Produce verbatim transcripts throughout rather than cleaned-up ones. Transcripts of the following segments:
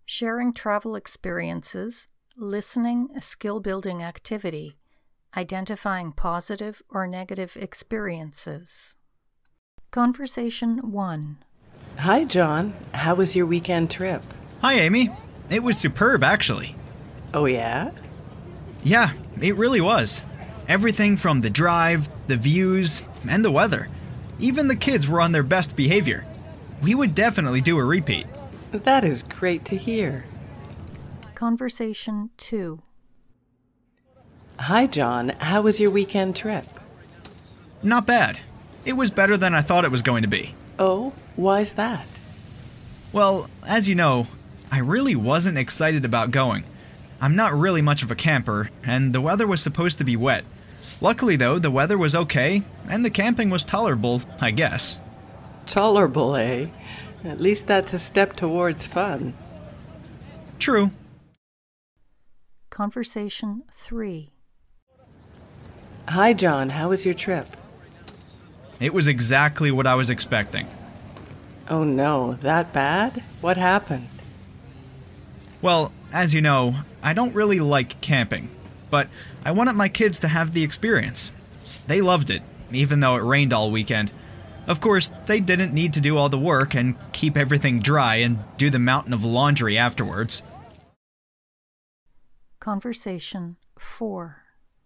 Sharing travel experiences, listening a skill-building activity, identifying positive or negative experiences. Conversation one. Hi, John. How was your weekend trip? Hi, Amy. It was superb, actually. Oh, yeah? Yeah, it really was. Everything from the drive, the views, and the weather. Even the kids were on their best behavior. We would definitely do a repeat. That is great to hear. Conversation two. Hi, John. How was your weekend trip? Not bad. It was better than I thought it was going to be. Oh, why's that? Well, as you know, I really wasn't excited about going. I'm not really much of a camper, and the weather was supposed to be wet. Luckily, though, the weather was okay, and the camping was tolerable, I guess. Tolerable, eh? At least that's a step towards fun. True. Conversation three. Hi, John. How was your trip? It was exactly what I was expecting. Oh, no. That bad? What happened? Well, as you know, I don't really like camping, but I wanted my kids to have the experience. They loved it, even though it rained all weekend. Of course, they didn't need to do all the work and keep everything dry and do the mountain of laundry afterwards. Conversation four.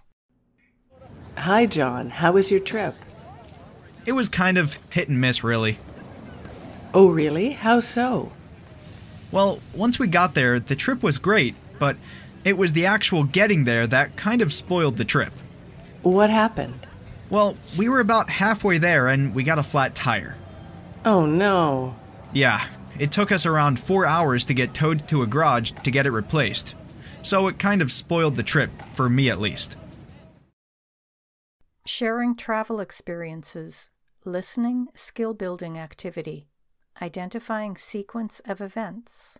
Hi, John. How was your trip? It was kind of hit and miss, really. Oh, really? How so? Well, once we got there, the trip was great, but it was the actual getting there that kind of spoiled the trip. What happened? Well, we were about halfway there and we got a flat tire. Oh, no. Yeah, it took us around four hours to get towed to a garage to get it replaced. So it kind of spoiled the trip, for me at least. Sharing travel experiences, listening skill-building activity, identifying sequence of events.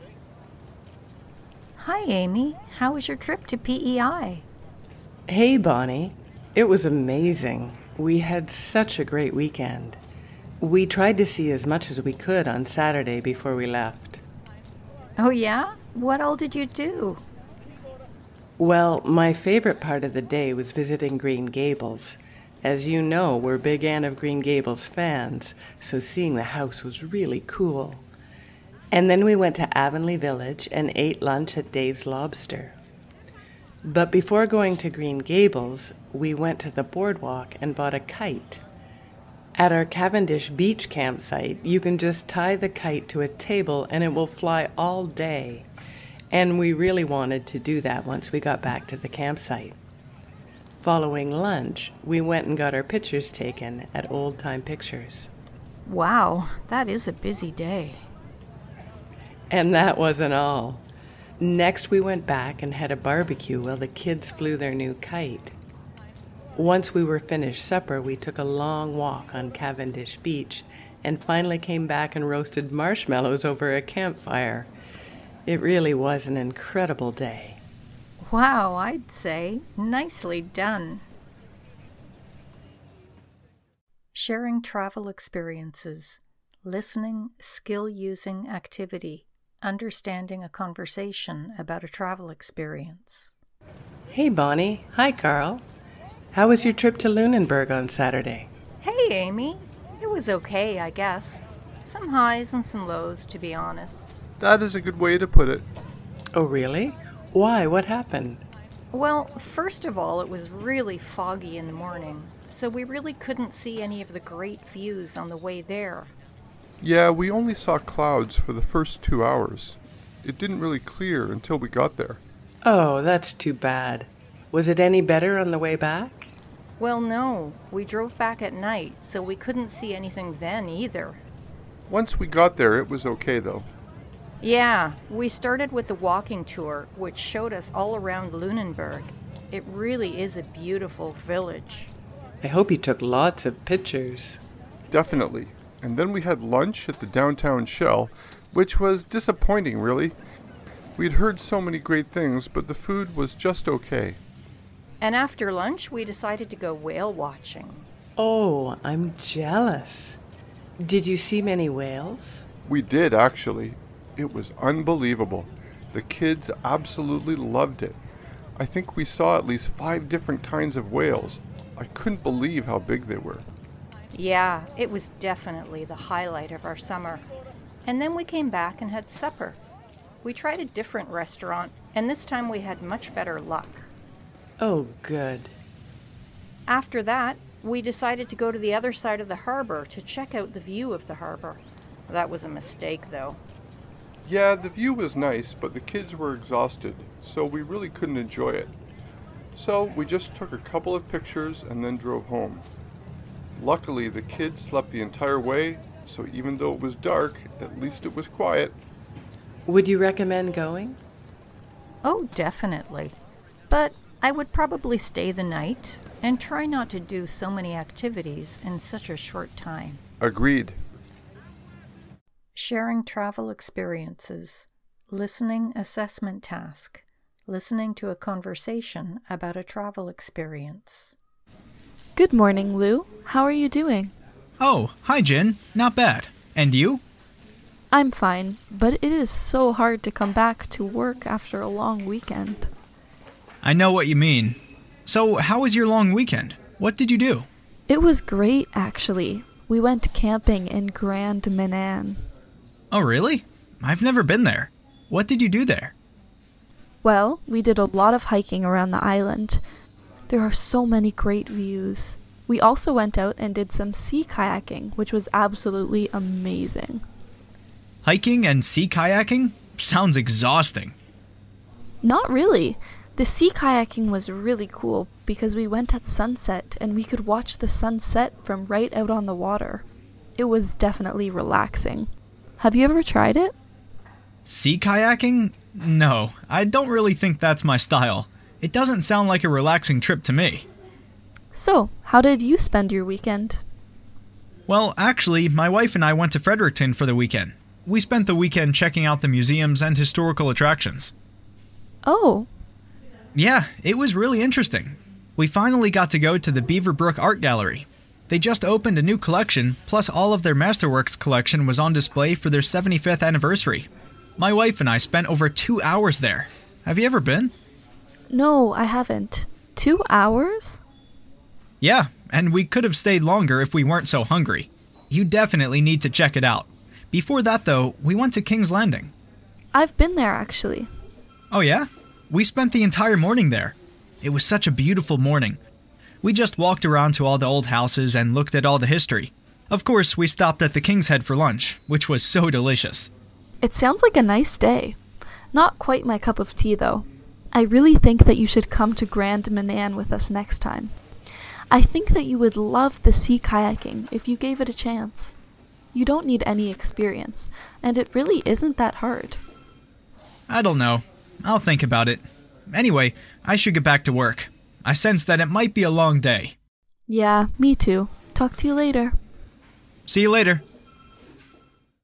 Hi, Amy. How was your trip to P E I? Hey, Bonnie. It was amazing. We had such a great weekend. We tried to see as much as we could on Saturday before we left. Oh, yeah? What all did you do? Well, my favorite part of the day was visiting Green Gables. As you know, we're big Anne of Green Gables fans, so seeing the house was really cool. And then we went to Avonlea Village and ate lunch at Dave's Lobster. But before going to Green Gables, we went to the boardwalk and bought a kite. At our Cavendish Beach campsite, you can just tie the kite to a table and it will fly all day. And we really wanted to do that once we got back to the campsite. Following lunch, we went and got our pictures taken at Old Time Pictures. Wow, that is a busy day. And that wasn't all. Next, we went back and had a barbecue while the kids flew their new kite. Once we were finished supper, we took a long walk on Cavendish Beach and finally came back and roasted marshmallows over a campfire. It really was an incredible day. Wow, I'd say. Nicely done. Sharing travel experiences, listening skill-using activity, understanding a conversation about a travel experience. Hey, Bonnie. Hi, Carl. How was your trip to Lunenburg on Saturday? Hey, Amy. It was okay, I guess. Some highs and some lows, to be honest. That is a good way to put it. Oh, really? Why? What happened? Well, first of all, it was really foggy in the morning, so we really couldn't see any of the great views on the way there. Yeah, we only saw clouds for the first two hours. It didn't really clear until we got there. Oh, that's too bad. Was it any better on the way back? Well, no. We drove back at night, so we couldn't see anything then either. Once we got there, it was okay, though. Yeah, we started with the walking tour, which showed us all around Lunenburg. It really is a beautiful village. I hope you took lots of pictures. Definitely. And then we had lunch at the downtown Shell, which was disappointing, really. We'd heard so many great things, but the food was just okay. And after lunch, we decided to go whale watching. Oh, I'm jealous. Did you see many whales? We did, actually. It was unbelievable. The kids absolutely loved it. I think we saw at least five different kinds of whales. I couldn't believe how big they were. Yeah, it was definitely the highlight of our summer. And then we came back and had supper. We tried a different restaurant, and this time we had much better luck. Oh, good. After that, we decided to go to the other side of the harbor to check out the view of the harbor. That was a mistake, though. Yeah, the view was nice, but the kids were exhausted, so we really couldn't enjoy it. So we just took a couple of pictures and then drove home. Luckily, the kids slept the entire way, so even though it was dark, at least it was quiet. Would you recommend going? Oh, definitely. But I would probably stay the night and try not to do so many activities in such a short time. Agreed. Sharing travel experiences. Listening assessment task. Listening to a conversation about a travel experience. Good morning, Lou. How are you doing? Oh, hi, Jen. Not bad. And you? I'm fine, but it is so hard to come back to work after a long weekend. I know what you mean. So, how was your long weekend? What did you do? It was great, actually. We went camping in Grand Manan. Oh, really? I've never been there. What did you do there? Well, we did a lot of hiking around the island. There are so many great views. We also went out and did some sea kayaking, which was absolutely amazing. Hiking and sea kayaking? Sounds exhausting. Not really. The sea kayaking was really cool because we went at sunset and we could watch the sunset from right out on the water. It was definitely relaxing. Have you ever tried it? Sea kayaking? No, I don't really think that's my style. It doesn't sound like a relaxing trip to me. So, how did you spend your weekend? Well, actually, my wife and I went to Fredericton for the weekend. We spent the weekend checking out the museums and historical attractions. Oh. Yeah, it was really interesting. We finally got to go to the Beaverbrook Art Gallery. They just opened a new collection, plus all of their Masterworks collection was on display for their seventy-fifth anniversary. My wife and I spent over two hours there. Have you ever been? No, I haven't. Two hours? Yeah, and we could have stayed longer if we weren't so hungry. You definitely need to check it out. Before that, though, we went to King's Landing. I've been there, actually. Oh yeah? We spent the entire morning there. It was such a beautiful morning. We just walked around to all the old houses and looked at all the history. Of course, we stopped at the King's Head for lunch, which was so delicious. It sounds like a nice day. Not quite my cup of tea, though. I really think that you should come to Grand Manan with us next time. I think that you would love the sea kayaking if you gave it a chance. You don't need any experience, and it really isn't that hard. I don't know. I'll think about it. Anyway, I should get back to work. I sense that it might be a long day. Yeah, me too. Talk to you later. See you later.